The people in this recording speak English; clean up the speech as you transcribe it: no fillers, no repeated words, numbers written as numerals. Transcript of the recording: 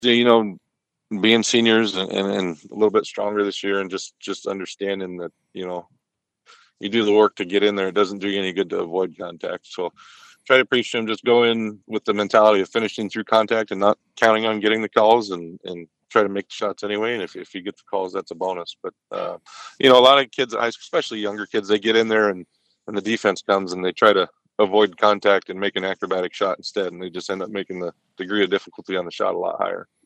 being seniors and a little bit stronger this year, and just understanding that, you do the work to get in there. It doesn't do you any good to avoid contact. So try to preach to them, just go in with the mentality of finishing through contact and not counting on getting the calls, and try to make the shots anyway. And if you get the calls, that's a bonus. But, a lot of kids, especially younger kids, they get in there and the defense comes and they try to avoid contact and make an acrobatic shot instead. And they just end up making the degree of difficulty on the shot a lot higher.